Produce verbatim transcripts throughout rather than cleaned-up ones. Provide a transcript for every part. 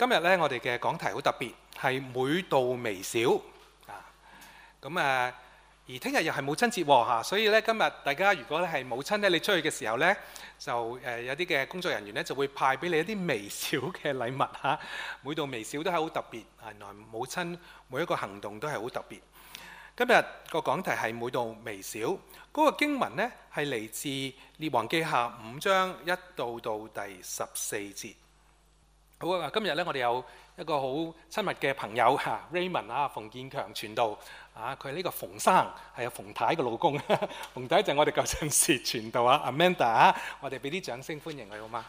今日咧，我哋嘅講題好特別，係每道微小啊。咁啊，而聽日又係母親節喎嚇，所以咧今日大家如果咧係母親咧，你出去嘅時候咧，就誒有啲嘅工作人員咧就會派俾你一啲微小嘅禮物嚇。每道微小都係好特別，原來母親每一個行動都係好特別。今日個講題係每道微小，嗰個經文呢係嚟自列王記下五章一到到第十四節。好啊！今日咧，我哋有一個好親密嘅朋友嚇 Raymond 啊，馮建強傳道啊，佢係呢個馮生，係啊馮太嘅老公。馮太就係我哋舊陣時傳道啊 Amanda 啊，我哋俾啲掌聲歡迎佢好嗎？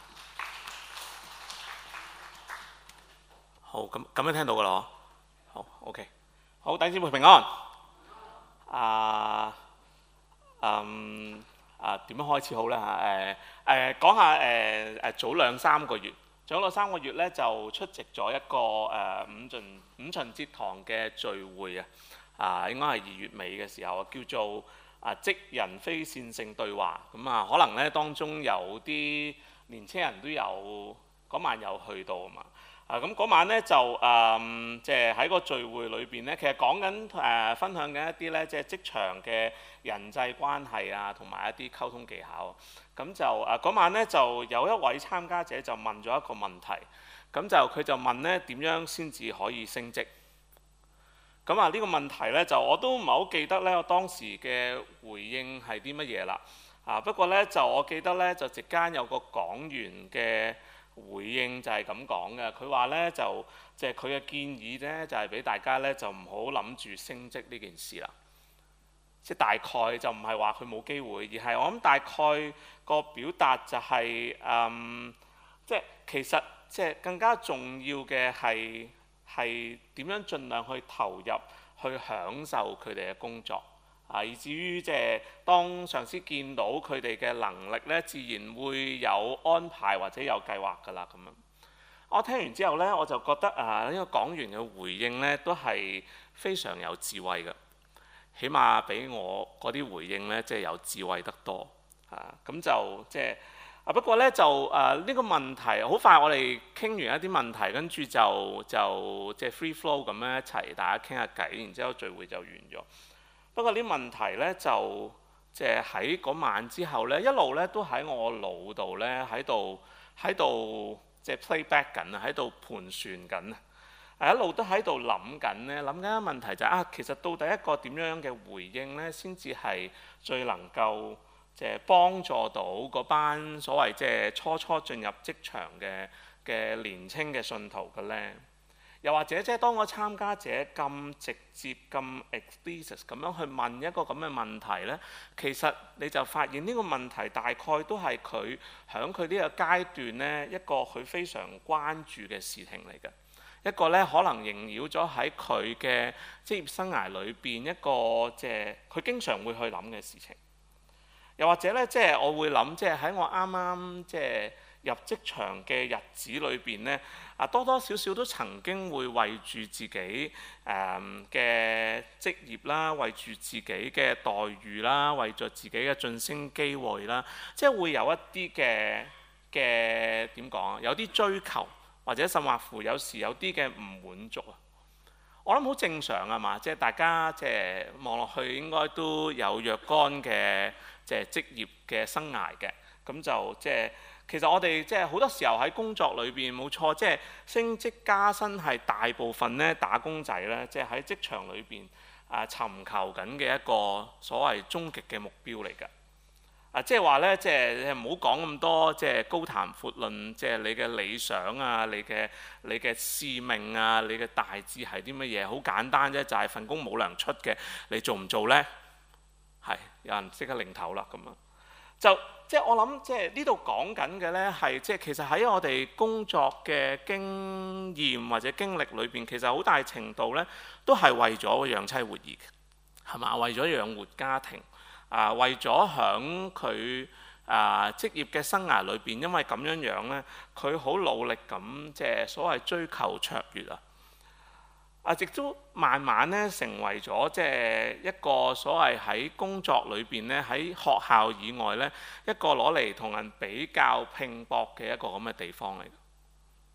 好，咁咁樣聽到㗎啦，好 OK， 好，弟兄姊妹平安。啊，嗯啊，點樣開始好咧嚇？誒、誒，講下誒誒早兩三個月。早兩三個月咧就出席咗一個誒、呃、五旬五旬節堂嘅聚會啊！啊，應該係二月尾嘅時候，叫做啊職人非線性對話。咁啊，可能咧當中有啲年青人都有嗰晚有去到啊嘛。啊，咁嗰晚咧就誒，即係喺個聚會裏邊咧，其實講緊誒分享緊一啲咧，即係職場嘅人際關係啊，同埋一啲溝通技巧。咁就誒嗰晚咧，就有一位參加者就問咗一個問題，咁就佢就問咧點樣先至可以升職？咁啊呢個問題咧就我都唔係好記得咧，我當時嘅回應係啲乜嘢啦。啊不過咧就我記得咧就席間有個講員嘅回應就係咁講嘅，佢話咧就即係佢嘅建議咧就係俾大家咧就唔好諗住升職呢件事啦。即係大概就唔係話佢冇機會，而係我諗大概個表達就係、是、誒、嗯，即係其實即係更加重要嘅係係點樣盡量去投入去享受佢哋嘅工作啊，以至於即係當上司見到佢哋嘅能力咧，自然會有安排或者有計劃㗎啦咁樣。我聽完之後咧，我就覺得啊，呢、這個講員嘅回應咧都係非常有智慧嘅。起碼比我嗰啲回應呢，即係有智慧得多啊！咁就即係啊，不過呢，就誒呢、啊呢個問題好快，我哋傾完一啲問題，跟住就就即係 free flow 咁樣一齊大家傾下偈，然之後聚會就完咗。不過呢問題呢，就即係喺嗰晚之後呢，一路呢都喺我腦度呢，喺度喺度即係 playback 緊啊，喺度盤旋緊啊！一路都喺度諗緊咧，諗緊一個問題就係、是、啊，其實到底一個點樣嘅回應咧，先至係最能夠即係幫助到嗰班所謂即係初初進入職場嘅嘅年青嘅信徒嘅咧？又或者即係當個參加者咁直接、咁 explicit 咁樣去問一個咁嘅問題咧，其實你就發現呢個問題大概都係佢喺佢呢個階段咧一個佢非常關注嘅事情嚟嘅。一個咧可能縈繞咗喺佢嘅職業生涯裏邊一個即係佢經常會去諗嘅事情，又或者咧即係我會諗即係喺我啱啱即係入職場嘅日子裏邊咧啊，多多少少都曾經會為住自己誒嘅職業啦，為住自己嘅待遇啦，為咗自己嘅晉升機會啦，即係會有一啲嘅嘅點講啊，有啲追求。或者甚或乎有時有啲嘅唔滿足啊，我諗好正常啊嘛，即係大家即係望落去應該都有若干嘅即係職業嘅生涯嘅，咁就即係其實我哋即係好多時候喺工作裏邊冇錯，即係升職加薪係大部分咧打工仔咧，即係喺職場裏邊啊尋求緊嘅一個所謂終極嘅目標嚟㗎。啊，即係話咧，即係你唔好講咁多，即係高談闊論，即係你嘅理想啊，你嘅你嘅使命啊，你嘅大志係啲乜嘢？好簡單啫，就係份工冇糧出嘅，你做唔做呢？係有人即刻擰頭啦，咁樣就即係我諗，即係呢度講緊嘅呢，係即係其實喺我哋工作嘅經驗或者經歷裏邊，其實好大程度呢都係為咗養妻活兒，係嘛？為咗養活家庭。啊，為咗響佢啊職業嘅生涯裏邊，因為咁樣樣咧，佢好努力咁即係所謂追求卓越啊！啊，亦都慢慢咧成為咗即係一個所謂喺工作裏邊咧，喺學校以外咧一個攞嚟同人比較拼搏嘅一個咁嘅地方嚟。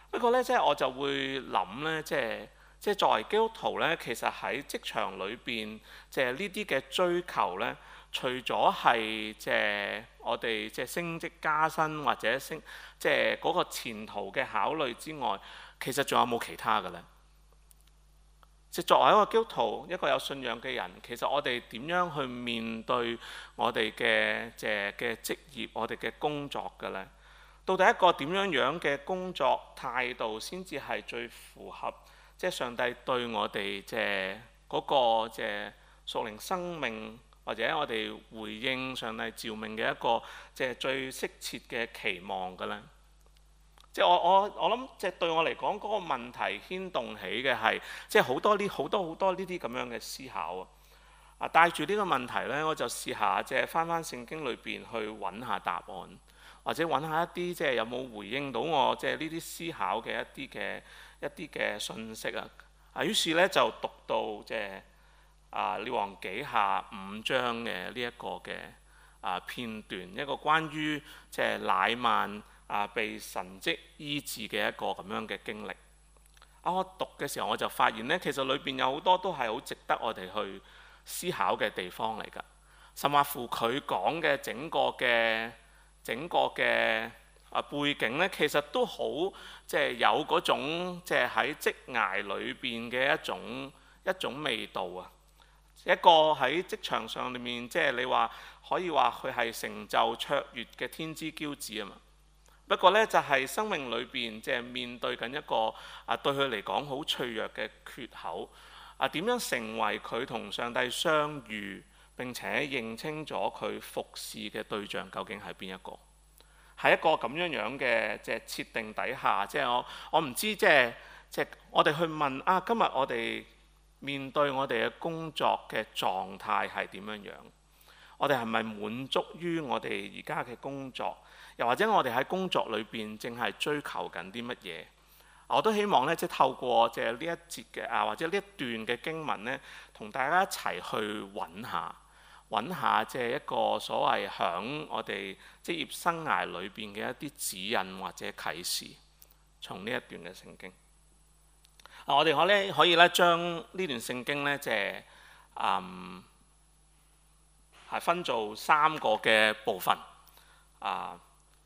不過咧，即係我就會諗咧，即係即係作為基督徒咧，其實喺職場裏邊，即係呢啲嘅追求咧，除咗係即係我哋即係升職加薪或者升即係嗰個前途嘅考慮之外，其實仲有冇其他嘅咧？即係作為一個基督徒，一個有信仰嘅人，其實我哋點樣去面對我哋嘅即係嘅職業、我哋嘅工作嘅咧？到底一個點樣樣嘅工作態度先至係最符合即係上帝對我哋即係嗰個即係屬靈生命，或者我哋回應上帝召命嘅一個即係最適切嘅期望嘅咧？即係我我我諗，即係對我嚟講嗰個問題牽動起嘅係即係好多呢好多好多呢啲咁樣嘅思考啊！啊，帶住呢個問題咧，我就試下即係翻翻聖經裏邊去揾下答案。或者揾下一啲即係有冇回應到我即係呢啲思考嘅一啲嘅一啲嘅信息啊！啊，於是咧就讀到即係啊列王紀下五章嘅呢一個嘅啊片段，一個關於即係乃縵啊被神蹟醫治嘅一個咁樣嘅經歷。啊，我讀嘅時候我就發現咧，其實裏邊有好多都係好值得我哋去思考嘅地方嚟㗎。甚或乎佢講嘅整個嘅整個嘅啊背景咧，其實都好即係有嗰種即係喺職涯裏邊嘅一種一種味道啊！一個喺職場上裏面，即係你話可以話佢係成就卓越嘅天之驕子啊嘛。不過咧，就係生命裏邊即係面對緊一個啊對佢嚟講好脆弱嘅缺口啊，點樣成為佢同上帝相遇？並且認清咗佢服侍嘅對象究竟係邊一個？喺一個咁樣樣嘅即係設定底下，即係我我唔知即係即係我哋去問啊，今日我哋面對我哋嘅工作嘅狀態係點樣樣？我哋係咪滿足於我哋而家嘅工作？又或者我哋喺工作裏邊正係追求緊啲乜嘢？我都希望咧，即係透過即係呢一節嘅啊，或者呢一段嘅經文咧，同大家一齊去揾下。揾下即係一個所謂響我哋職業生涯裏邊嘅一啲指引或者啟示，從呢一段嘅聖經。啊，我哋可咧可以咧將呢段聖經咧即係嗯係分做三個嘅部分。啊，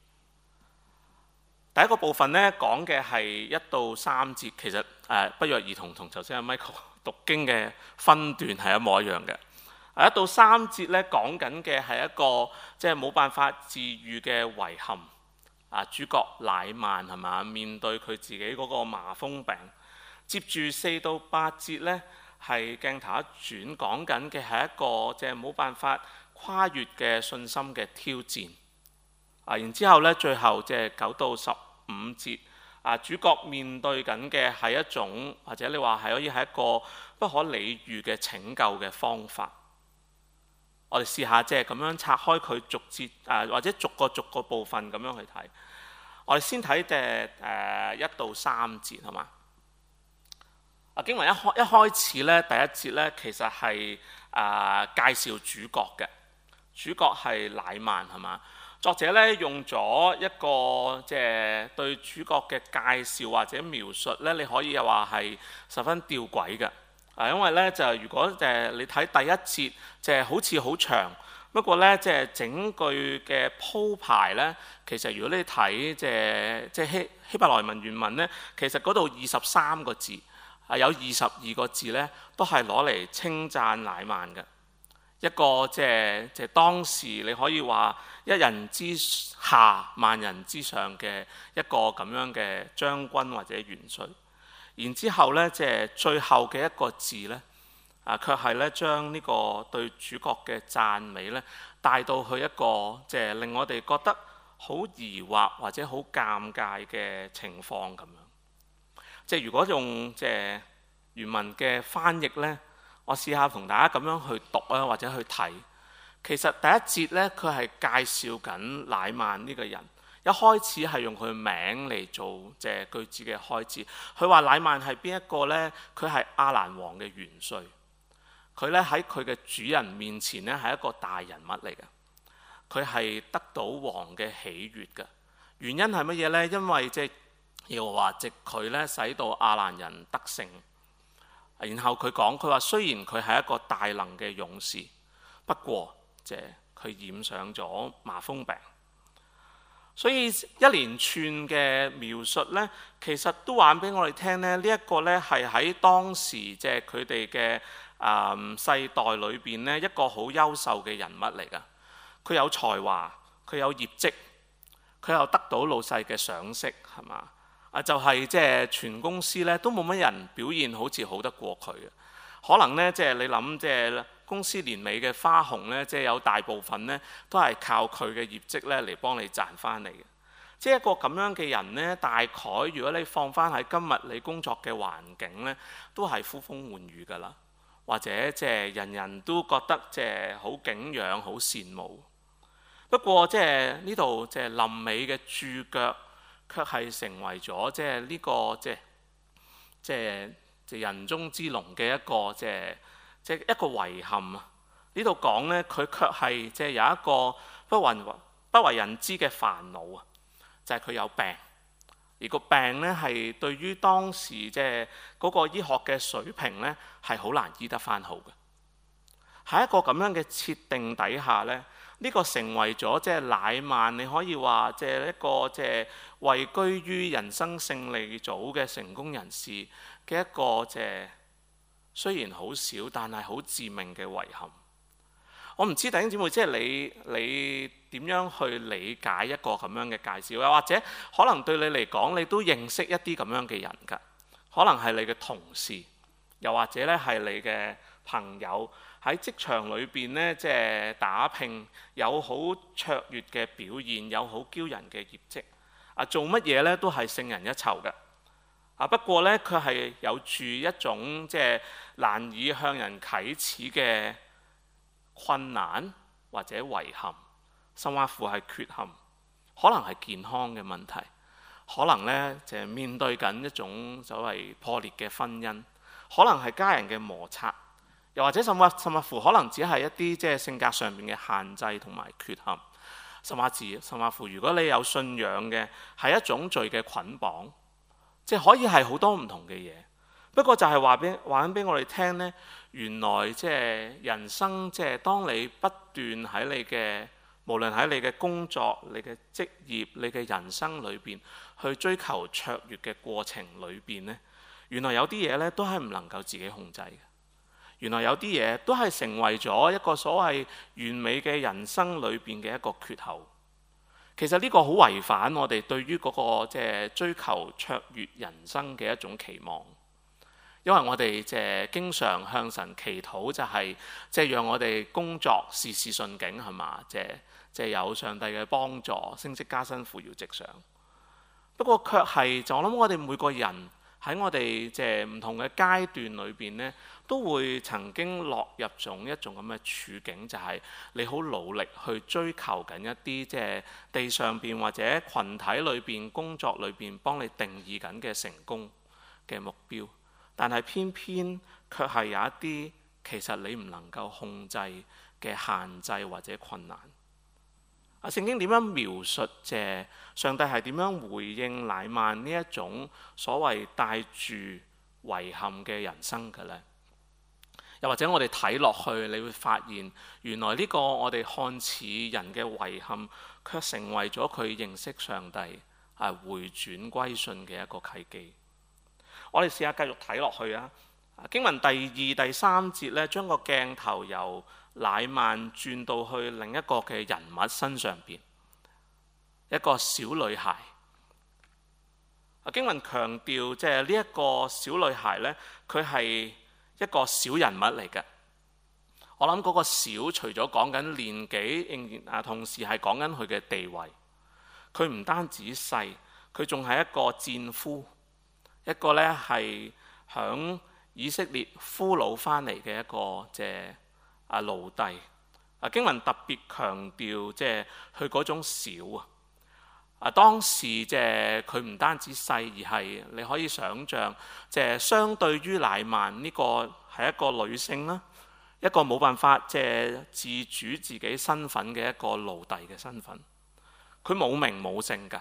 第一個部分咧講嘅係一到三節，其實誒、啊、不約而同同頭先阿 Michael 讀經嘅分段係一模一樣嘅。一到三節咧講緊嘅係一個即係冇辦法治愈嘅遺憾啊，主角乃縵係嘛，面對佢自己嗰個麻風病。接住四到八節咧係鏡頭一轉，講緊嘅係一個即係冇辦法跨越嘅信心嘅挑戰啊。然之後咧最後即係九到十五節啊，主角面對緊嘅係一種或者你話係可以係一個不可理喻嘅拯救嘅方法。我哋試下即係咁樣拆開佢逐節啊，或者逐個逐個部分咁樣去睇。我哋先睇嘅誒一到三節，好嘛？啊，經文一開一開始咧，第一節咧其實係啊、呃、介紹主角嘅，主角係乃縵係嘛？作者咧用咗一個即係對主角嘅介紹或者描述咧，你可以又話係十分吊詭嘅。啊，因為咧就如果誒你睇第一節，就係好似好長，不過咧即係整句嘅鋪排咧，其實如果你睇即係即係希希伯來文原文咧，其實嗰度二十三個字，啊有二十二個字咧，都係攞嚟稱讚乃縵嘅一個即係即係當時你可以話一人之下萬人之上嘅一個咁樣嘅將軍或者元帥。然之後咧，即係最後嘅一個字咧，啊，卻係咧將呢個對主角嘅讚美咧帶到去一個即係令我哋覺得好疑惑或者好尷尬嘅情況咁樣。即係如果用即係原文嘅翻譯咧，我試下同大家咁樣去讀啊，或者去睇。其實第一節咧，佢係介紹緊乃縵呢個人。一開始係用佢名嚟做即係句子嘅開始。佢話乃縵係邊一個呢？佢係亞蘭王嘅元帥。佢咧喺佢嘅主人面前咧係一個大人物嚟嘅。佢係得到王嘅喜悅嘅。原因係乜嘢呢？因為即係耶和華藉佢咧使到亞蘭人得勝。然後佢講，佢話雖然佢係一個大能嘅勇士，不過即係佢染上咗麻風病。所以一連串嘅描述呢，其實都話俾我哋聽呢，呢、這、一個呢係喺當時即係佢哋嘅誒世代裏邊呢一個好優秀嘅人物嚟㗎。佢有才華，佢有業績，佢又得到老細嘅賞識，係嘛？啊，就係即係全公司咧都冇乜人表現好似好得過佢嘅。可能呢，即係你諗，即係公司年尾嘅花紅呢，即係有大部分呢都係靠佢嘅業績咧嚟幫你賺翻嚟嘅。即係一個咁樣嘅人呢，大概如果你放翻喺今日你工作嘅環境呢，都係呼風喚雨㗎啦，或者即係人人都覺得即係好敬仰、好羨慕。不過即係呢度即係臨尾嘅注腳，卻係成為咗即係呢個即係即係即係人中之龍嘅一個即係即係一個遺憾啊！呢度講呢，佢卻係即係有一個不為不為人知嘅煩惱啊，就係佢有病，而個病呢，係對於當時即係嗰個醫學嘅水平呢，係好難醫得翻好嘅。喺一個咁樣嘅設定底下呢，呢個成為咗即係乃縵，你可以話即係一個即係位居於人生勝利組嘅成功人士嘅一個即係雖然好少，但係好致命嘅遺憾。我唔知弟兄姊妹，即係你你點樣去理解一個咁樣嘅介紹，又或者可能對你嚟講，你都認識一啲咁樣嘅人㗎，可能係你嘅同事，又或者咧係你嘅朋友。喺職場裏邊呢，即係打拼，有好卓越嘅表現，有好驕人嘅業績。啊，做乜嘢呢都係勝人一籌嘅。啊，不過呢，佢係有住一種即係難以向人啟齒嘅困難或者遺憾，甚或乎係缺陷，可能係健康嘅問題，可能呢就係面對緊一種所謂破裂嘅婚姻，可能係家人嘅摩擦。又或者甚或甚或乎可能只係一啲即係性格上面嘅限制同埋缺陷，甚或至甚或乎如果你有信仰嘅係一種罪嘅捆綁，即係可以係好多唔同嘅嘢。不過就係話俾話緊俾我哋聽呢，原來即係人生即係當你不斷喺你嘅無論喺你嘅工作、你嘅職業、你嘅人生裏邊去追求卓越嘅過程裏邊呢，原來有啲嘢呢都係唔能夠自己控制嘅。原來有啲嘢都係成為咗一個所謂完美嘅人生裏邊嘅一個缺口。其實呢個好違反我哋對於嗰個即係追求卓越人生嘅一種期望。因為我哋即係經常向神祈禱，就係即係讓我哋工作事事順境，係嘛？即係即係有上帝嘅幫助，升職加薪，扶搖直上。不過卻係就我諗，我哋每個人喺我哋即係唔同嘅階段裏邊呢，都會曾經落入種一種咁嘅處境，就係你好努力去追求緊一啲即係地上邊或者群體裏邊工作裏邊幫你定義緊嘅成功嘅目標，但係偏偏卻係有一啲其實你唔能夠控制嘅限制或者困難。啊，聖經點樣描述即係上帝係點樣回應乃縵呢一種所謂帶住遺憾嘅人生嘅呢？又或者我哋睇落去，你會發現原來呢個我哋看似人嘅遺憾，卻成為咗佢認識上帝、係回轉歸信嘅一個契機。我哋試下繼續睇落去啊！經文第二、第三節呢，將個鏡頭由乃縵轉到去另一個嘅人物身上邊，一個小女孩。經文強調即係呢一個小女孩呢，佢係一個小人物嚟嘅。我諗嗰個小除咗講緊年紀，啊同時係講緊佢嘅地位。佢唔單止細，佢仲係一個戰俘，一個呢係響以色列俘虜翻嚟嘅一個即係啊奴隸。啊經文特別強調即係佢嗰種小啊。啊當時即係佢唔單止細，而係你可以想像即係相對於乃縵呢個係一個女性啦，一個冇辦法即係自主自己身份嘅一個奴隸嘅身份。佢冇名冇姓㗎，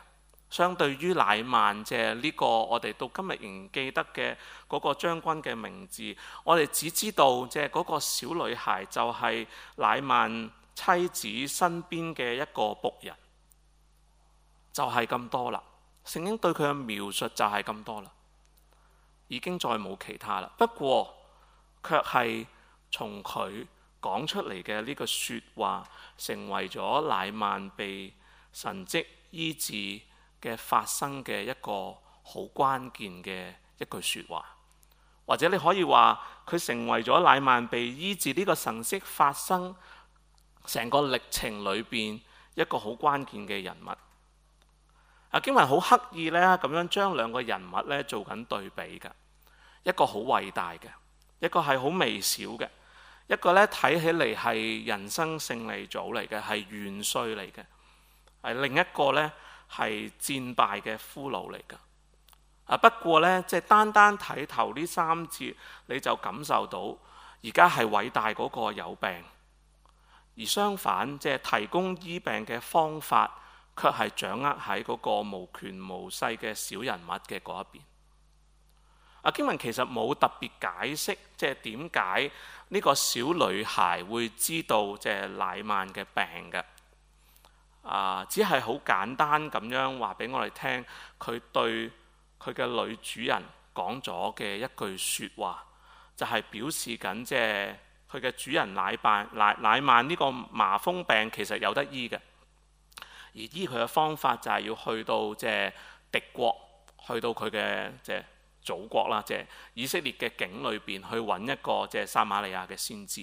相對於乃縵，即係呢個我哋到今日仍記得嘅嗰個將軍嘅名字，我哋只知道即係嗰個小女孩就係乃縵妻子身邊嘅一個僕人，就係咁多啦。聖經對佢嘅描述就係咁多啦，已經再冇其他啦。不過卻係從佢講出嚟嘅呢個説話，成為咗乃縵被神蹟醫治嘅發生嘅一個好關鍵嘅一句説話，或者你可以話佢成為咗乃縵被醫治呢個神蹟發生成個歷程裏邊一個好關鍵嘅人物。啊，經文好刻意咧咁樣將兩個人物咧做緊對比嘅，一個好偉大嘅，一個係好微小嘅，一個咧睇起嚟係人生勝利組嚟嘅，係元帥嚟嘅，係另一個咧係戰敗嘅俘虜嚟㗎。啊，不過咧即係單單睇頭呢三節，你就感受到而家係偉大嗰個有病，而相反即係提供醫病嘅方法，卻係掌握喺嗰個無權無勢嘅小人物嘅嗰一邊。啊，經文其實冇特別解釋，即係點解呢個小女孩會知道即係乃縵嘅病嘅。啊，只係好簡單咁樣話俾我哋聽，佢對佢嘅女主人講咗嘅一句説話，就係、是、表示緊即係佢嘅主人乃縵乃乃縵呢個麻風病其實有得醫嘅。而醫佢嘅方法就係要去到即係敵國，去到佢嘅即係祖國啦，即係以色列嘅境裏邊去揾一個即係撒瑪利亞嘅先知。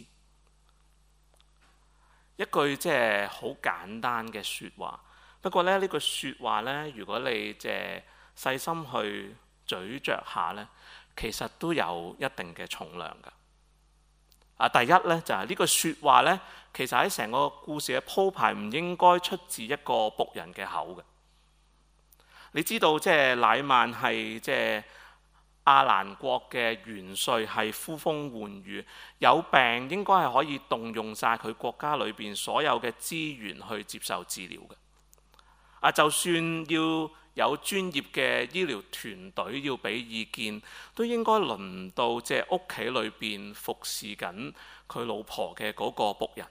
一句即係好簡單嘅説話，不過咧呢句説話呢，如果你即係細心去咀嚼下呢，其實都有一定嘅重量㗎。啊，第一呢，就係呢句説話呢，其實喺成個故事嘅鋪排唔應該出自一個僕人嘅口嘅。你知道即係乃縵係即係亞蘭國嘅元帥，係呼風喚雨，有病應該係可以動用晒佢國家裏邊所有嘅資源去接受治療嘅。啊，就算要有專業嘅醫療團隊要俾意見，都應該輪到即係屋企裏邊服侍緊佢老婆嘅嗰個僕人。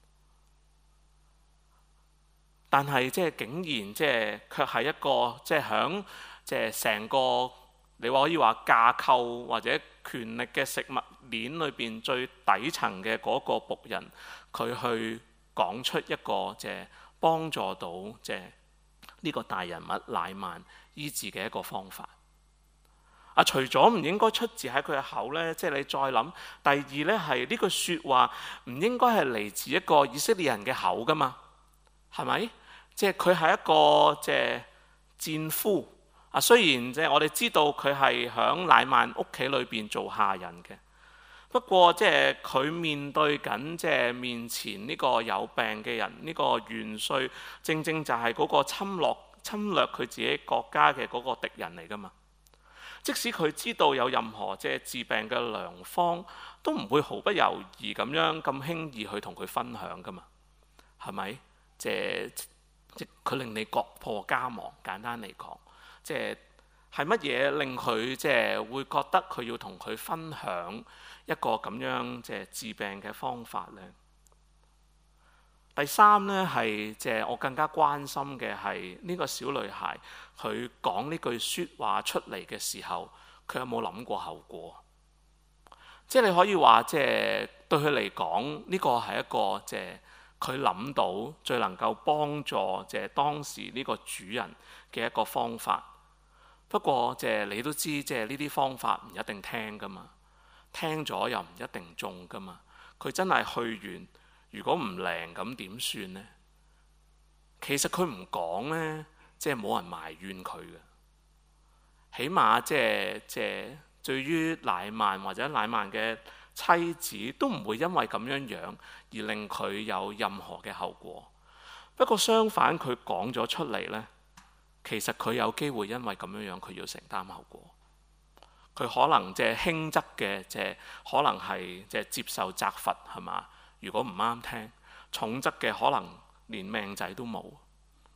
但係即係竟然即係卻係一個即係響即係成個你話可以話架構或者權力嘅食物鏈裏邊最底層嘅嗰個僕人，佢去講出一個即係幫助到即係呢個大人物乃縵醫治嘅一個方法。啊，除咗唔應該出自喺佢嘅口呢，即係你再諗，第二呢係呢句説話唔應該係嚟自一個以色列人嘅口噶嘛，係咪？即係佢係一個即係戰俘啊。雖然即係我哋知道佢係響乃縵屋企裏邊做下人嘅，不過即係佢面對緊即係面前呢個有病嘅人，呢個元帥正正就係嗰個侵略侵略佢自己國家嘅嗰個敵人嚟噶嘛。即使佢知道有任何即係治病嘅良方，都唔會毫不猶豫咁樣咁輕易去同佢分享噶嘛，係咪？即係即佢令你國破家亡。簡單嚟講，即係係乜嘢令佢即係會覺得佢要同佢分享一個咁樣即係治病嘅方法呢？第三呢，係即係我更加關心嘅係呢個小女孩，佢講呢句説話出嚟嘅時候，佢有冇諗過後果？即係你可以話，即係對佢嚟講，呢個係一個即係佢諗到最能夠幫助即係當時呢個主人嘅一個方法。不過即係你都知，即係呢啲方法唔一定聽噶嘛，聽咗又唔一定中噶嘛。佢真係去完，如果唔靈咁點算呢？其實佢唔講呢，即係冇人埋怨佢嘅。起碼即係即係對於乃縵或者乃縵嘅妻子，都唔會因為咁樣樣而令佢有任何嘅後果。不過相反，佢講咗出嚟呢，其實佢有機會因為咁樣樣，佢要承擔後果。佢可能即係輕則嘅，即係可能係即係接受責罰，係嘛？如果唔啱聽，重則嘅可能連命仔都冇。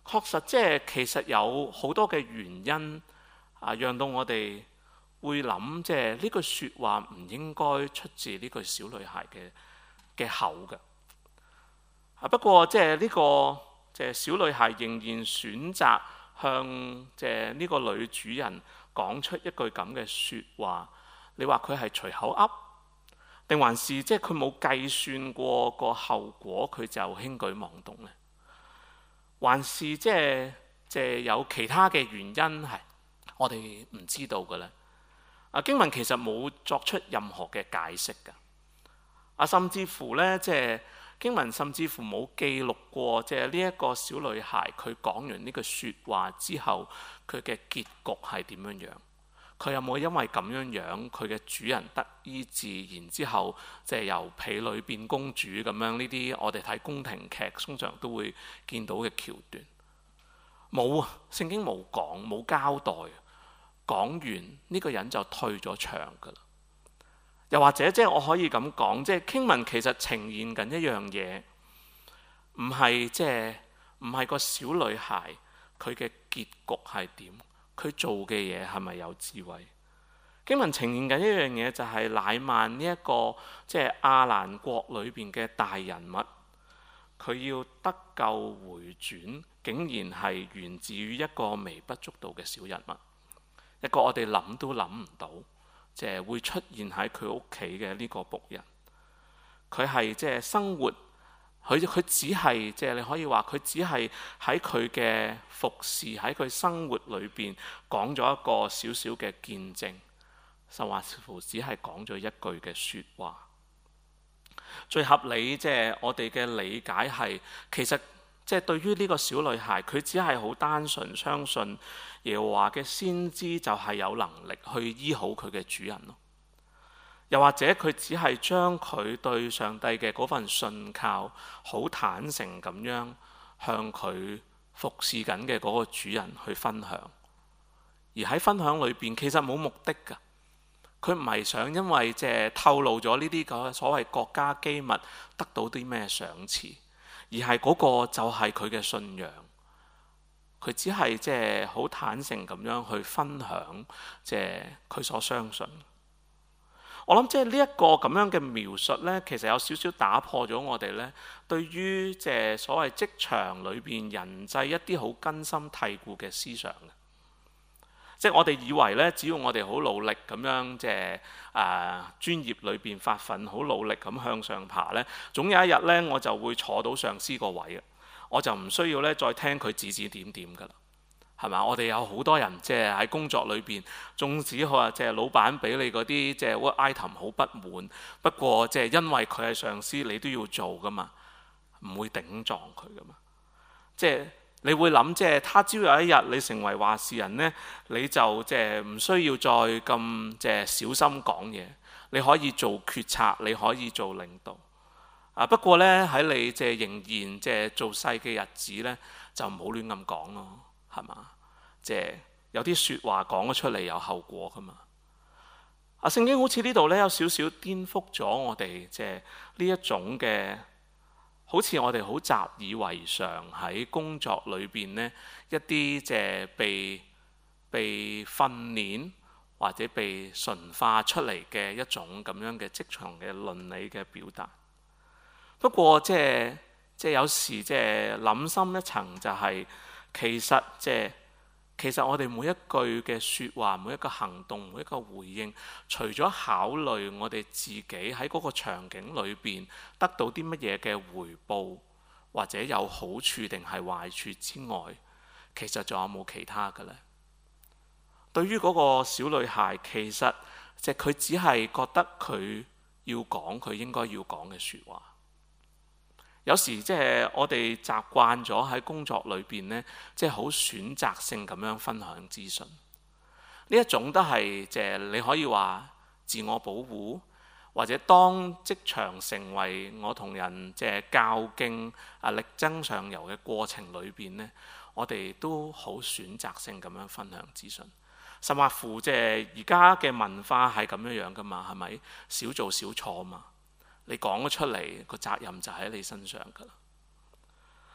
確實即係其實有好多嘅原因啊，讓到我哋會諗，即係呢句説話唔應該出自呢句小女孩嘅嘅口嘅。啊，不過即係呢個即係小女孩仍然選擇向即係呢個女主人講出一句咁嘅説話。你話佢係隨口噏，定還是即係佢冇計算過個後果，佢就輕舉妄動呢？還是即係即係有其他嘅原因係我哋唔知道嘅呢？啊，經文其實冇作出任何嘅解釋㗎。啊，甚至乎呢，即係經文甚至乎冇記錄過，即係呢一個小女孩佢講完呢句説話之後，佢嘅結局係點樣樣？佢有冇因為咁樣樣，佢嘅主人得醫治，然之後即係由婢女變公主咁樣？呢啲我哋睇宮廷劇通常都會見到嘅橋段，冇啊！聖經冇講，冇交代。講完呢個人就退咗場㗎啦。又或者即係我可以咁講，即係經文其實呈現緊一樣嘢，唔係即係唔係個小女孩佢嘅結局係點？佢做嘅嘢係咪有智慧？經文呈現緊一樣嘢，就係乃縵呢一個即係亞蘭國裏邊嘅大人物，佢要得救回轉，竟然係源自於一個微不足道嘅小人物，一個我哋諗都諗唔到，即係會出現喺佢屋企嘅呢個僕人。佢係即係生活。佢佢只係即係你可以話佢只係喺佢嘅服侍喺佢生活裏邊講咗一個小小嘅見證，甚至乎只係講咗一句嘅説話。最合理即係我哋嘅理解係，其實即係對於呢個小女孩，佢只係好單純相信耶和華嘅先知就係有能力去醫好佢嘅主人咯。又或者佢只係將佢對上帝嘅嗰份信靠，好坦誠咁樣向佢服侍緊嘅嗰個主人去分享。而喺分享裏邊，其實冇目的㗎。佢唔係想因為即係透露咗呢啲個所謂國家機密得到啲咩賞賜，而係嗰個就係佢嘅信仰。佢只係即係好坦誠咁樣去分享，即係佢所相信。我諗即係呢一個咁樣嘅描述呢，其實有少少打破咗我哋呢對於即係所謂職場裏邊人際一啲好根深蒂固嘅思想嘅。即係我哋以為呢，只要我哋好努力咁樣即係啊專業裏邊發奮，好努力咁向上爬呢，總有一日呢，我就會坐到上司個位啊！我就唔需要呢再聽佢指指點點㗎啦。係嘛？我哋有好多人即係喺工作裏邊，縱使佢話即係老闆俾你嗰啲即係 work item 好不滿，不過即係因為佢係上司，你都要做噶嘛，唔會頂撞佢噶嘛。即係你會諗，即係他朝有一日你成為話事人呢，你就即係唔需要再咁即係小心講嘢，你可以做決策，你可以做領導。啊，不過呢，喺你即係仍然即係做細嘅日子呢，就唔好亂咁講咯。係嘛？即係有啲説話講咗出嚟有後果噶嘛？啊，聖經好似呢度咧有少少顛覆咗我哋即係呢一種嘅，好似我哋好習以為常喺工作裏邊呢一啲即係被被訓練或者被馴化出嚟嘅一種咁樣嘅職場嘅倫理嘅表達。不過即係即係有時即係諗深一層就係。其實即係其實我哋每一句嘅説話，每一個行動，每一個回應，除咗考慮我哋自己喺嗰個場景裏邊得到啲乜嘢嘅回報，或者有好處定係壞處之外，其實仲有冇其他嘅呢？對於嗰個小女孩，其實即係佢只係覺得佢要講佢應該要講嘅説話。有時即係我哋習慣咗喺工作裏邊呢，即係好選擇性咁樣分享資訊。呢一種都係即係你可以話自我保護，或者當職場成為我同人即係較勁啊力爭上游嘅過程裏邊呢，我哋都好選擇性咁樣分享資訊。甚或乎即係而家嘅文化係咁樣樣噶嘛，係咪？少做少錯嘛。你講咗出嚟，個責任就喺你身上噶啦。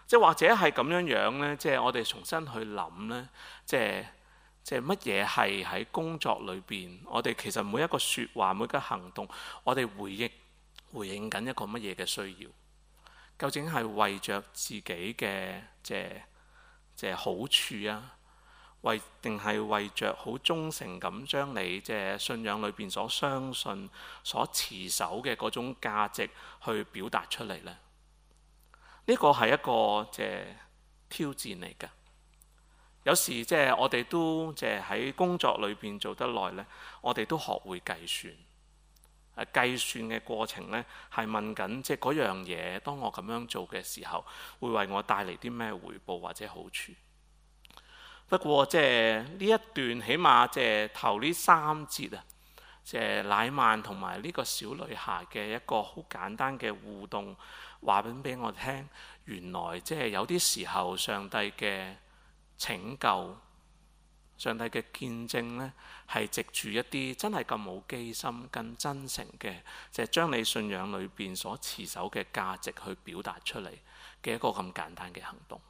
即係或者係咁樣樣呢，即係我哋重新去諗呢，即係即係乜嘢係喺工作裏邊，我哋其實每一個説話、每一個行動，我哋回應回應緊一個乜嘢嘅需要？究竟係為着自己嘅即係即係好處啊？為定係為着好忠誠咁將你即係信仰裏邊所相信、所持守嘅嗰種價值去表達出嚟呢？呢個係一個即係挑戰嚟㗎。有時即係我哋都即係喺工作裏邊做得耐呢，我哋都學會計算。誒計算嘅過程呢，係問緊即係嗰樣嘢，當我咁樣做嘅時候，會為我帶嚟啲咩回報或者好處？不過即係呢一段，起碼即係頭呢三節啊，即係乃縵同埋呢個小女孩嘅一個好簡單嘅互動，話緊俾我聽，原來即係有啲時候上帝嘅拯救、上帝嘅見證呢，係藉住一啲真係咁冇機心、更真誠嘅，即係將你信仰裏邊所持守嘅價值去表達出嚟嘅一個咁簡單嘅行動。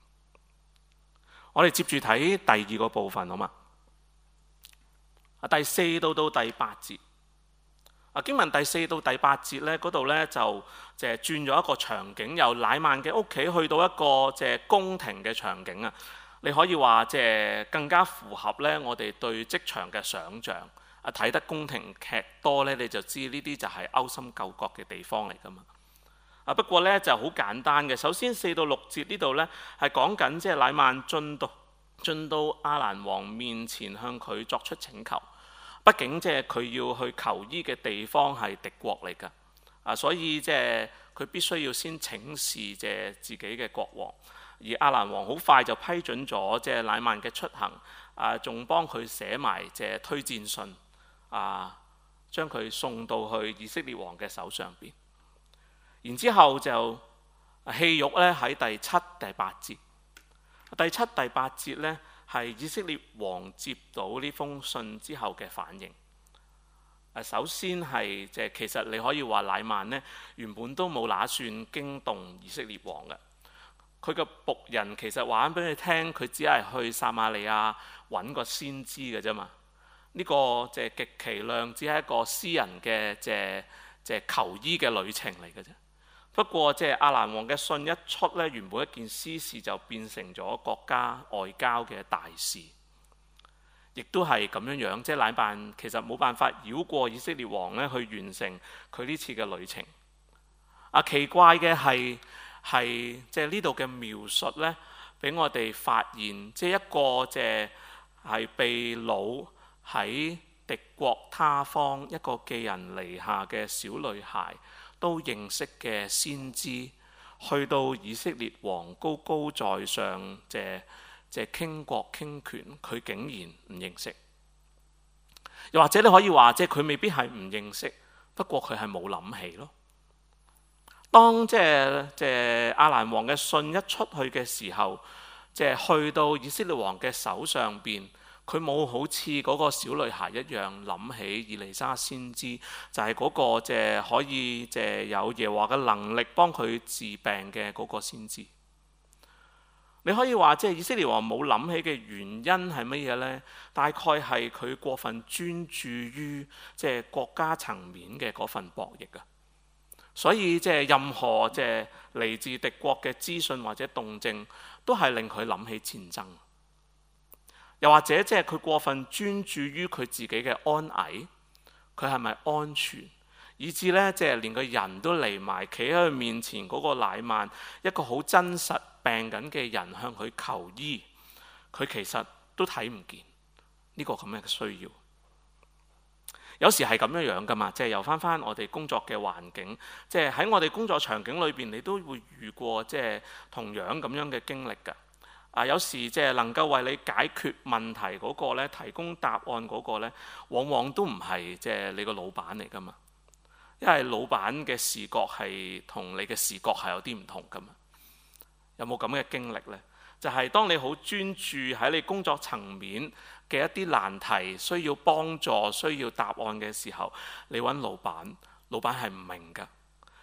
我哋接住睇第二個部分好嘛？第四到到第八節，啊經文第四到第八節呢，嗰度呢，就即係轉咗一個場景，由乃縵嘅屋企去到一個即係宮廷嘅場景啊。你可以話即係更加符合呢我哋對職場嘅想像。啊睇得宮廷劇多呢，你就知呢啲就係勾心鬥角嘅地方嚟㗎嘛。啊不過呢就好簡單嘅。首先四到六節呢度呢，係講緊即係乃縵進到進到亞蘭王面前向佢作出請求。畢竟即係佢要去求醫嘅地方係敵國嚟㗎。啊所以即係佢必須要先請示即係自己嘅國王。而亞蘭王好快就批准咗即係乃縵嘅出行。啊仲幫佢寫埋即係推薦信。啊將佢送到去以色列王嘅手上邊。然之後就戲肉咧喺第七、第八節。第七、第八節呢，係以色列王接到呢封信之後嘅反應。首先係即係其實你可以話乃縵呢原本都冇打算驚動以色列王嘅。佢個僕人其實話俾你聽，佢只係去撒瑪利亞揾個先知嘅啫嘛。呢、這個即係極其量只係一個私人嘅即係即係求醫嘅旅程嚟嘅啫。不過即係亞蘭王嘅信一出呢，原本一件私事就變成咗國家外交嘅大事，亦都係咁樣樣。即係乃縵其實冇辦法繞過以色列王呢去完成佢呢次嘅旅程。啊奇怪嘅係係即係呢度嘅描述呢，俾我哋發現即係一個即係係被擄喺敵國他方一個寄人籬下嘅小女孩都認識嘅先知，去到以色列王高高在上，即係即係傾國傾權，佢竟然唔認識。又或者你可以話，即係佢未必係唔認識，不過佢係冇諗起咯。當即係即係亞蘭王嘅信一出去嘅時候，即係去到以色列王嘅手上邊。佢冇好似嗰個小女孩一樣諗起以利沙先知，就係、是、嗰個即係可以即係有耶和華嘅能力幫佢治病嘅嗰個先知。你可以話即係以色列王冇諗起嘅原因係乜嘢呢？大概係佢過分專注於即係國家層面嘅嗰份博弈啊。所以即係任何即係嚟自敵國嘅資訊或者動靜，都係令佢諗起戰爭。又或者即係佢過分專注於佢自己嘅安危，佢係咪安全，以致呢，即係連個人都嚟埋企喺佢面前嗰個乃縵，一個好真實病緊嘅人向佢求醫，佢其實都睇唔見呢個咁樣嘅需要。有時係咁樣樣噶嘛，即係又翻翻我哋工作嘅環境，即係喺我哋工作場景裏邊，你都會遇過即係同樣咁樣嘅經歷㗎。啊，有時即係能夠為你解決問題嗰個咧，提供答案嗰個咧，往往都唔係即係你個老闆嚟噶嘛，因為老闆嘅視覺係同你嘅視覺係有啲唔同噶嘛。有冇咁嘅經歷呢？就係當你好專注喺你工作層面嘅一啲難題，需要幫助、需要答案嘅時候，你揾老闆，老闆係唔明噶，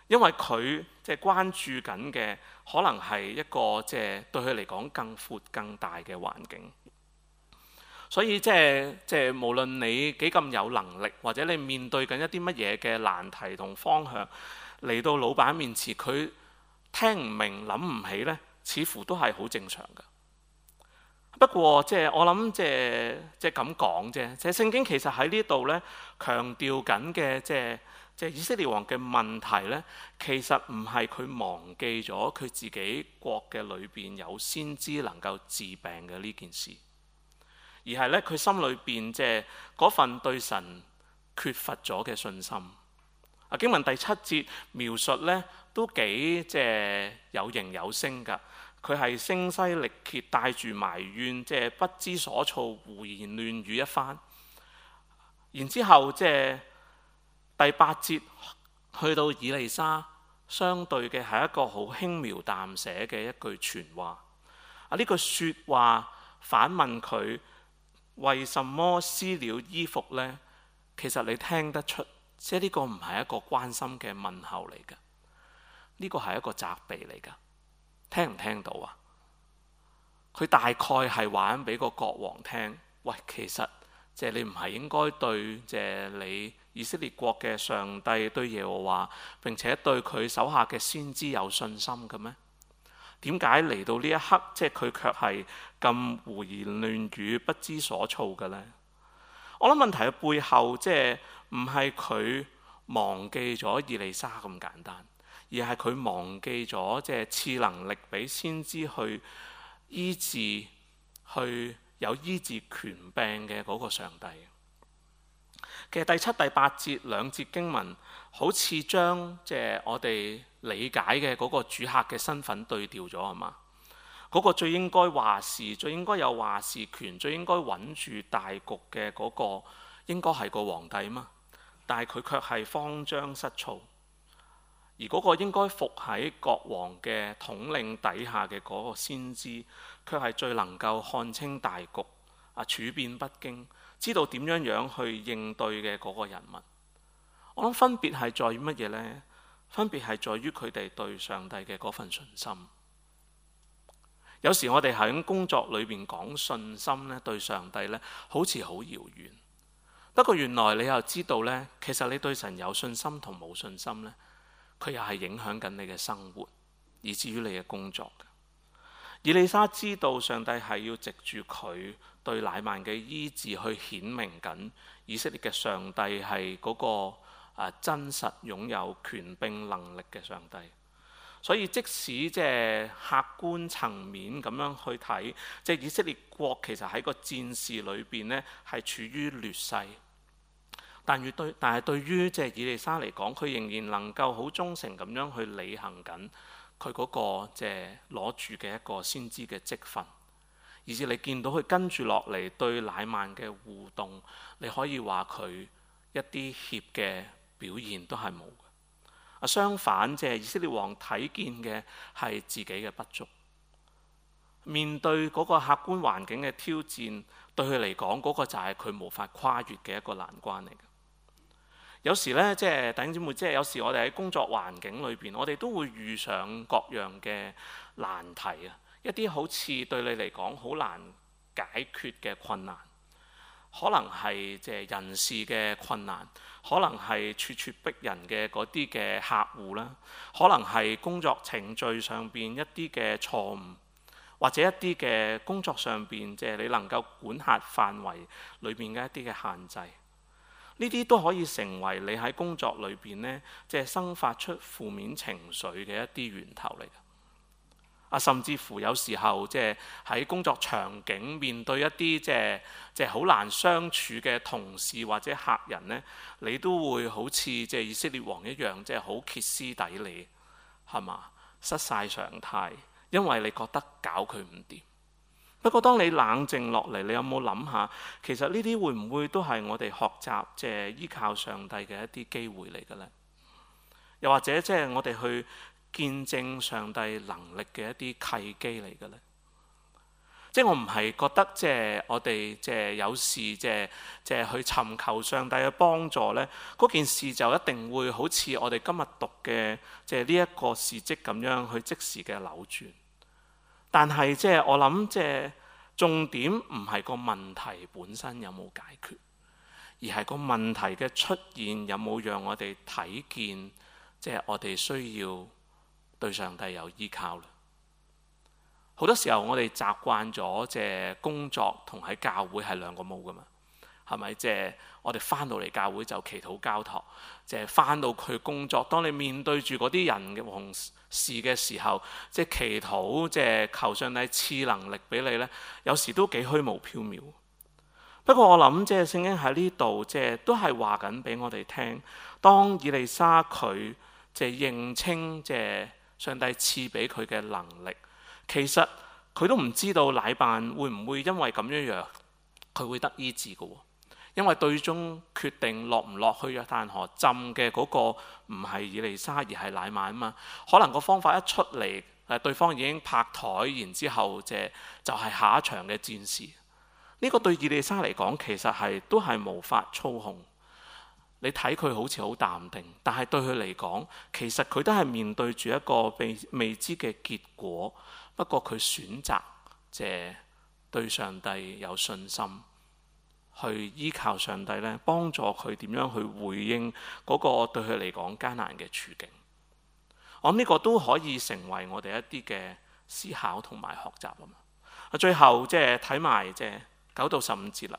因為佢即係關注緊嘅可能係一個即係對佢嚟講更闊更大嘅環境。所以即係即係無論你幾咁有能力，或者你面對緊一啲乜嘢嘅難題同方向，嚟到老闆面前，佢聽唔明諗唔起呢，似乎都係好正常嘅。不過即係我諗即係即係咁講啫，即係聖經其實喺呢度呢，強調緊嘅即係即係以色列王嘅問題呢，其實唔係佢忘記咗佢自己國嘅裏邊有先知能夠治病嘅呢件事。而係咧，佢心裏邊即係嗰份對神缺乏咗嘅信心。啊，經文第七節描述咧都幾即係有形有聲㗎。佢係聲嘶力竭，帶住埋怨，即係不知所措，胡言亂語一番。然之後即係第八節去到以利沙，相對嘅係一個好輕描淡寫嘅一句傳話。啊，呢句説話反問佢。為什麼撕了衣服呢？其實你聽得出，即係呢個唔係一個關心嘅問候嚟㗎，呢個係一個責備嚟㗎。聽唔聽到啊？佢大概係話緊俾個國王聽，喂，其實即係你唔係應該對即係你以色列國嘅上帝對耶和華，並且對佢手下嘅先知有信心嘅咩？點解嚟到呢一刻，即係佢卻係咁胡言亂語、不知所措嘅呢？我諗問題嘅背後，即係唔係佢忘記咗以利沙咁簡單，而係佢忘記咗即係賜能力俾先知去醫治、去有醫治權柄嘅嗰個上帝。其實第七、第八節兩節經文，好似將即係我哋理解嘅嗰個主客嘅身份對調咗啊嘛。嗰、那個最應該話事、最應該有話事權、最應該穩住大局嘅嗰個，應該係個皇帝嘛。但係佢卻係慌張失措，而嗰個應該服喺國王嘅統領底下嘅嗰個先知，卻係最能夠看清大局啊，處變不驚，知道點樣樣去應對嘅嗰個人物。我諗分別係在於乜嘢呢？分別係在於佢哋對上帝嘅嗰份信心。有時我哋喺工作裏邊講信心咧，對上帝咧好似好遙遠。不過原來你又知道咧，其實你對神有信心同冇信心咧，佢又係影響緊你嘅生活，以至於你嘅工作嘅。以利沙知道上帝係要藉住佢對乃縵嘅醫治去顯明緊以色列嘅上帝係嗰個啊真實擁有權柄能力嘅上帝。所以即使即係客觀層面咁樣去睇，即係以色列國其實喺個戰事裏邊呢係處於劣勢，但係對但係對於即係以利沙嚟講，佢仍然能夠好忠誠咁樣去履行緊佢嗰個即係攞住嘅一個先知嘅職分，而是你見到佢跟住落嚟對乃縵嘅互動，你可以話佢一啲怯嘅表現都係冇。相反，即係以色列王睇見嘅係自己嘅不足，面對嗰個客觀環境嘅挑戰，對佢嚟講嗰個就係佢無法跨越嘅一個難關嚟嘅。有時呢，即係弟兄姊妹，即係有時我哋喺工作環境裏邊，我哋都會遇上各樣嘅難題啊，一啲好似對你嚟講好難解決嘅困難。可能係即係人事嘅困難，可能係咄咄逼人嘅嗰啲嘅客戶啦，可能係工作程序上邊一啲嘅錯誤，或者一啲嘅工作上邊即係你能夠管轄範圍裏面嘅一啲嘅限制，呢啲都可以成為你喺工作裏邊呢，即係生發出負面情緒嘅一啲源頭嚟嘅。啊，甚至乎有時候即係喺工作場景面對一啲即係即係好難相處嘅同事或者客人呢，你都會好似即係以色列王一樣，即係好歇斯底里，係嘛？失晒常態，因為你覺得搞佢唔掂。不過當你冷靜落嚟，你有冇諗下，其實呢啲會唔會都係我哋學習即係依靠上帝嘅一啲機會嚟嘅呢？又或者即係我哋去見證上帝能力嘅一啲契機嚟嘅咧。 即係我唔係覺得即係我哋即係有事即係即係去尋求上帝嘅幫助呢，嗰件事就一定會好似我哋今日讀嘅即係呢一個事蹟咁樣去即時嘅扭轉。但係即係我諗即係重點唔係個問題本身有冇解決，而係個問題嘅出現有冇讓我哋睇見即係我哋需要對上帝有依靠啦。好多時候我哋習慣咗即係工作同喺教會係兩個模噶嘛，係咪？即係我哋翻到嚟教會就祈禱交託，即係翻到去工作。當你面對住嗰啲人嘅同事嘅時候，即係祈禱，即係求上帝賜能力俾你呢，有時都幾虛無縹緲。不過我諗即係聖經喺呢度即係都係話緊俾我哋聽，當以利沙佢即係認清即係上帝賜俾佢嘅能力。其實佢都唔知道乃縵會唔會因為咁樣樣佢會得醫治嘅喎，因為最終決定落唔落去約旦河浸嘅嗰個唔係以利沙而係乃縵啊嘛。可能個方法一出嚟，誒對方已經拍台，然之後即係就係下一場嘅戰事。呢、這個對以利沙嚟講其實係都係無法操控。你睇佢好似好淡定，但係對佢嚟講，其實佢都係面對住一個未未知嘅結果。不過佢選擇即係對上帝有信心，去依靠上帝咧，幫助佢點樣去回應嗰個對佢嚟講艱難嘅處境。我諗呢個都可以成為我哋一啲嘅思考同埋學習啊嘛。最後即係睇埋即係九到十五節啦。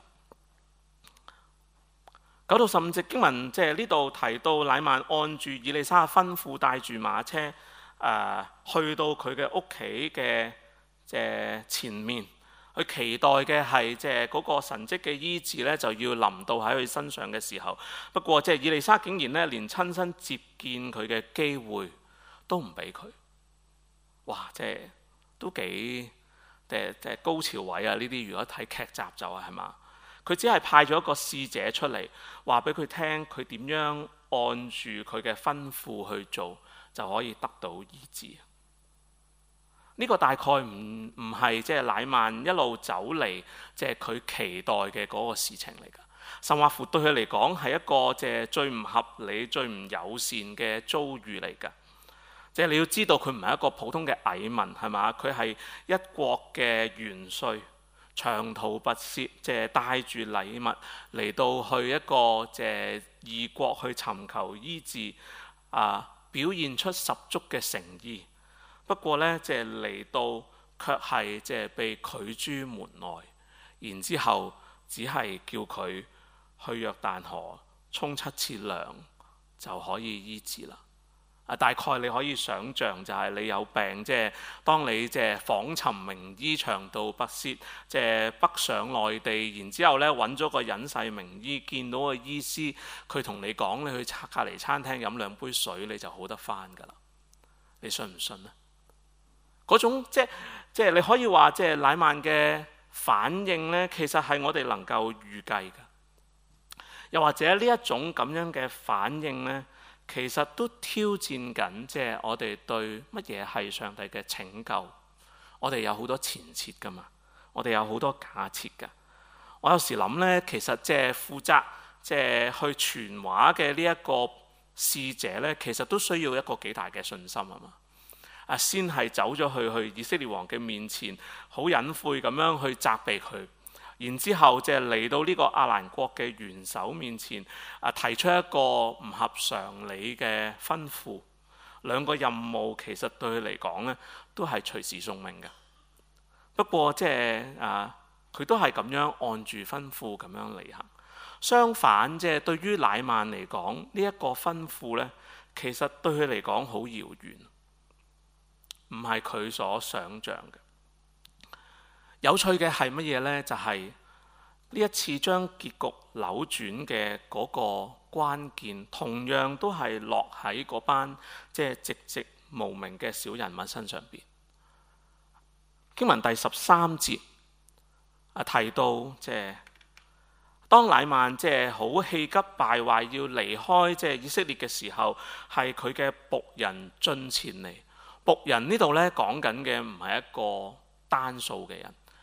九到十五節經文即係呢度提到乃縵按住以利沙嘅吩咐，帶住馬車。誒、呃、去到佢嘅屋企嘅即係前面，佢期待嘅係即係嗰個神蹟嘅醫治咧，就要臨到喺佢身上嘅時候。不過即係以利沙竟然咧，連親身接見佢嘅機會都唔俾佢。哇！即係都幾即係即係高潮位啊！呢啲如果睇劇集就係係嘛？佢只係派咗一個使者出嚟，話俾佢聽佢點樣按住佢嘅吩咐去做，就可以得到醫治。呢、這個大概唔唔係即係乃縵一路走嚟，即係佢期待嘅嗰個事情嚟㗎。甚或乎對佢嚟講係一個即係最唔合理、最唔友善嘅遭遇嚟㗎。即係你要知道，佢唔係一個普通嘅蟻民，係嘛？佢係一國嘅元帥，長途跋涉，即係帶住禮物嚟到去一個即係異國去尋求醫治啊！表現出十足嘅誠意，不過呢，即係嚟到卻係即係被拒諸門外，然之後只係叫佢去約旦河沖七次涼就可以醫治啦。啊，大概你可以想像就係你有病，即係當你即係訪尋名醫，長途跋涉，即係北上內地，然之後呢揾咗個隱世名醫，見到個醫師，佢同你講，你去隔離餐廳飲兩杯水，你就好得返㗎啦。你信唔信呢？嗰種即係即係你可以話，即係乃縵嘅反應呢，其實係我哋能夠預計嘅。又或者呢一種咁樣嘅反應呢，其實都挑戰緊，即係我哋對乜嘢係上帝嘅拯救。我哋有好多前設㗎嘛，我哋有好多假設㗎。我有時諗呢，其實即係負責即係去傳話嘅呢一個使者呢，其實都需要一個幾大嘅信心啊嘛。啊，先係走咗去去以色列王嘅面前，好隱晦咁樣去責備佢。然之後，即係嚟到呢個亞蘭國嘅元首面前，啊提出一個唔合常理嘅吩咐。兩個任務其實對佢嚟講呢，都係隨時送命嘅。不過即係啊，佢都係咁樣按住吩咐咁樣履行。相反，即係對於乃縵嚟講，呢一個吩咐呢，其實對佢嚟講好遙遠，唔係佢所想像嘅。有趣嘅係乜嘢呢？就係呢一次將結局扭轉嘅嗰個關鍵，同樣都係落喺嗰班即係寂寂無名嘅小人物身上邊。經文第十三節啊提到，即係當乃縵即係好氣急敗壞要離開即係以色列嘅時候，係佢嘅僕人進前嚟。僕人呢度呢講緊嘅唔係一個單數嘅人。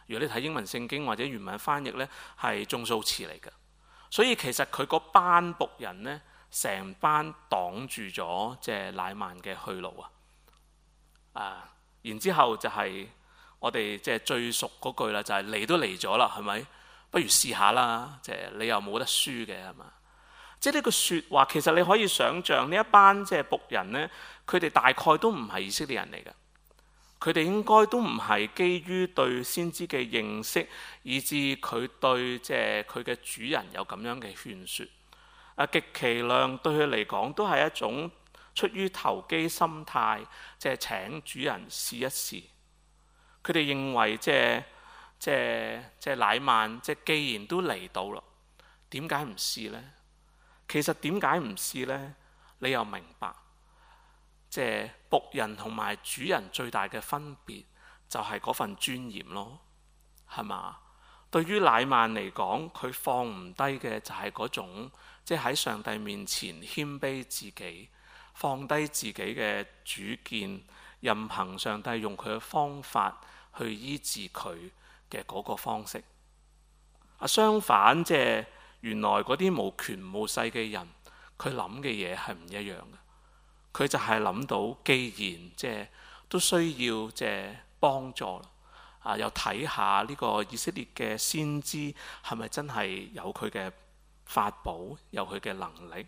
如果你睇英文聖經或者原文翻譯呢，係眾數詞嚟嘅。所以其實佢嗰班僕人呢，成班擋住咗即係乃縵嘅去路啊！啊，然之後就係我哋即係最熟嗰句啦，就係嚟都嚟咗啦，係咪？不如試下啦，即係你又冇得輸嘅係嘛？即係呢句説話，其實你可以想像呢一班即係僕人呢，佢哋大概都唔係以色列人嚟嘅。佢哋應該都唔係基於對先知嘅認識，以致佢對即係佢嘅主人有咁樣嘅勸説。啊，極其量對佢嚟講都係一種出於投機心態，即係請主人試一試。佢哋認為即係即係即係乃縵，即係既然都嚟到啦，點解唔試呢？其實點解唔試呢？你又明白。即係僕人同埋主人最大嘅分別就係嗰份尊嚴咯，係嘛？對於乃縵嚟講，佢放唔低嘅就係嗰種即係喺上帝面前謙卑自己，放低自己嘅主見，任憑上帝用佢嘅方法去醫治佢嘅嗰個方式。啊，相反，即係原來嗰啲無權無勢嘅人，佢諗嘅嘢係唔一樣嘅。佢就係諗到，既然即係都需要即係幫助啊，又睇下呢個以色列嘅先知係咪真係有佢嘅法寶，有佢嘅能力。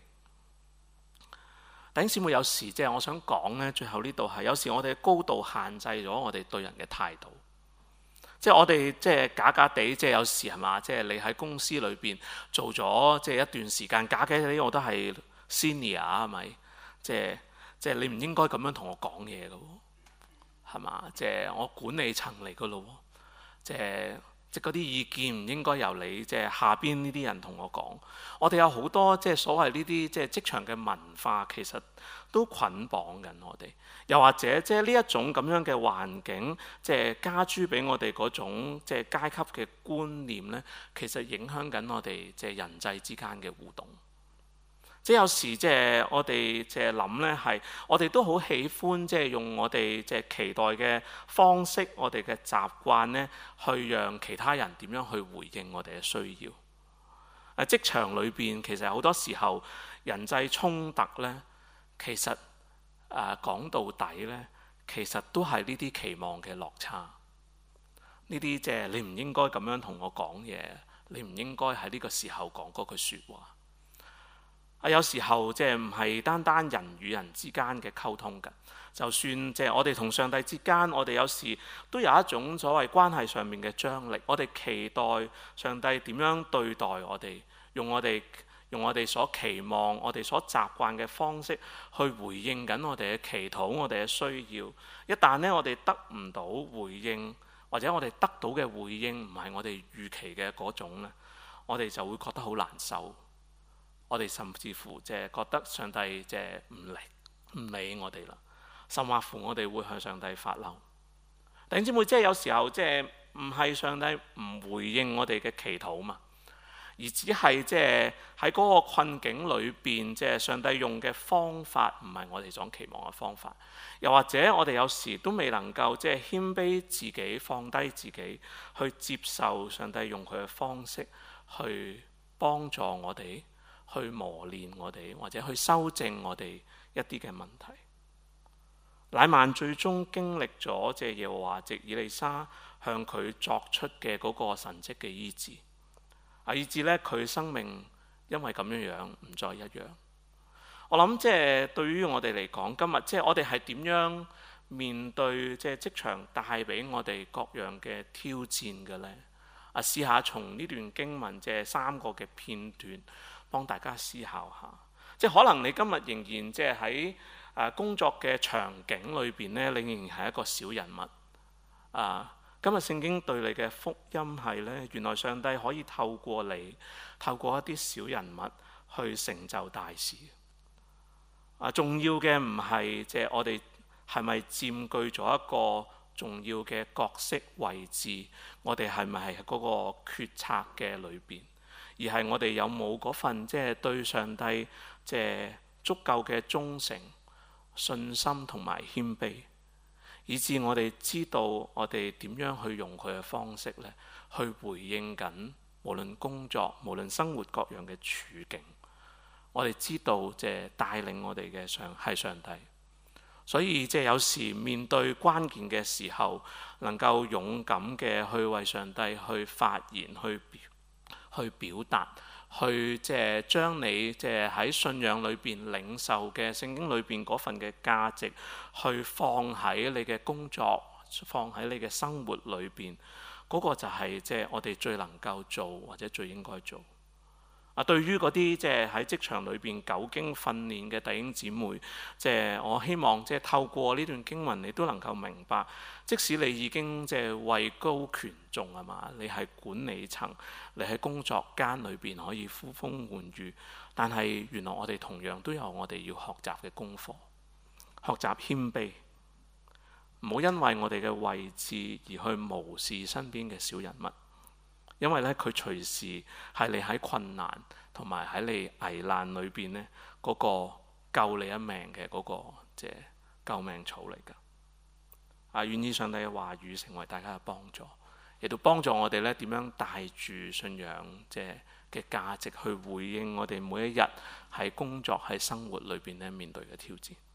弟兄姊妹，有時即係我想講呢，最後呢度係有時我哋高度限制咗我哋對人嘅態度。即係我哋即係假假地，即係有時係嘛，即係你喺公司裏邊做咗即係一段時間，假假地我都係 senior 係咪？即係。即係你唔應該咁樣同我講嘢嘅喎，係嘛？即係我管理層嚟嘅咯，即係即係嗰啲意見唔應該由你即係下邊呢啲人同我講。我哋有好多即係所謂呢啲即係職場嘅文化，其實都捆綁緊我哋。又或者即係呢一種咁樣嘅環境，即係加諸俾我哋嗰種即係階級嘅觀念呢，其實影響緊我哋即係人際之間嘅互動。即係有時即係我哋即係諗呢，係我哋都好喜歡即係用我哋即係期待嘅方式，我哋嘅習慣呢，去讓其他人點樣去回應我哋嘅需要。啊，職場裏邊其實好多時候人際衝突呢，其實誒講到底呢，其實都係呢啲期望嘅落差。呢啲即係你唔應該咁樣同我講嘢，你唔應該喺呢個時候講嗰句説話。啊，有時候即係唔係單單人與人之間嘅溝通㗎，就算即係我哋同上帝之間，我哋有時都有一種所謂關係上面嘅張力。我哋期待上帝點樣對待我哋，用我哋用我哋所期望、我哋所習慣嘅方式去回應緊我哋嘅祈禱、我哋嘅需要。一旦呢，我哋得唔到回應，或者我哋得到嘅回應唔係我哋預期嘅嗰種呢，我哋就會覺得好難受。我哋甚至乎即係覺得上帝即係唔理唔理我哋啦，甚或乎我哋會向上帝發嬲。弟兄姊妹，即係有時候即係唔係上帝唔回應我哋嘅祈禱嘛，而只係即係喺嗰個困境裏邊，即係上帝用嘅方法唔係我哋所期望嘅方法，又或者我哋有時都未能夠即係謙卑自己、放低自己，去接受上帝用佢嘅方式去幫助我哋。去磨練我哋，或者去修正我哋一啲嘅問題。乃縵最終經歷咗即係耶和華藉以利沙向佢作出嘅嗰個神蹟嘅醫治，啊，以致呢，佢生命因為咁樣樣唔再一樣。我諗即係對於我哋嚟講，今日即係我哋係點樣面對即係職場帶俾我哋各樣嘅挑戰嘅呢？啊，試下從呢段經文即係三個嘅片段，幫大家思考下，即係可能你今日仍然即係喺誒工作嘅場景裏邊呢，你仍然係一個小人物。啊，今日聖經對你嘅福音係呢，原來上帝可以透過你，透過一啲小人物去成就大事。啊，重要嘅唔係即係我哋係咪佔據咗一個重要嘅角色位置，我哋係咪係嗰個決策嘅裏邊？而係我哋有冇嗰份即係對上帝即係足夠嘅忠誠、信心同埋謙卑， 以致我哋知道我哋點樣去用佢嘅方式咧，去回應緊無論工作、無論生活各樣嘅處境。我哋知道即係帶領我哋嘅上係上帝，所以即係有時面對關鍵嘅時候，能夠勇敢嘅去為上帝去發言、去表去表達、去即係將你即係喺信仰裏邊領受嘅聖經裏邊嗰份嘅價值，去放喺你嘅工作、放喺你嘅生活裏邊，嗰個就係即係我哋最能夠做或者最應該做。啊，對於嗰啲即係喺職場裏邊久經訓練嘅弟兄姊妹，即係我希望即係透過呢段經文，你都能夠明白，即使你已經即係位高權重啊嘛，你係管理層，你喺工作間裏邊可以呼風喚雨，但係原來我哋同樣都有我哋要學習嘅功課，學習謙卑，唔好因為我哋嘅位置而去無視身邊嘅小人物。因為咧，佢隨時係你喺困難同埋喺你危難裏邊咧，嗰個救你一命嘅嗰個即係救命草嚟㗎。啊，願意上帝嘅話語成為大家嘅幫助，亦都幫助我哋咧點樣帶住信仰即係嘅價值去回應我哋每一日喺工作喺生活裏邊咧面對嘅挑戰。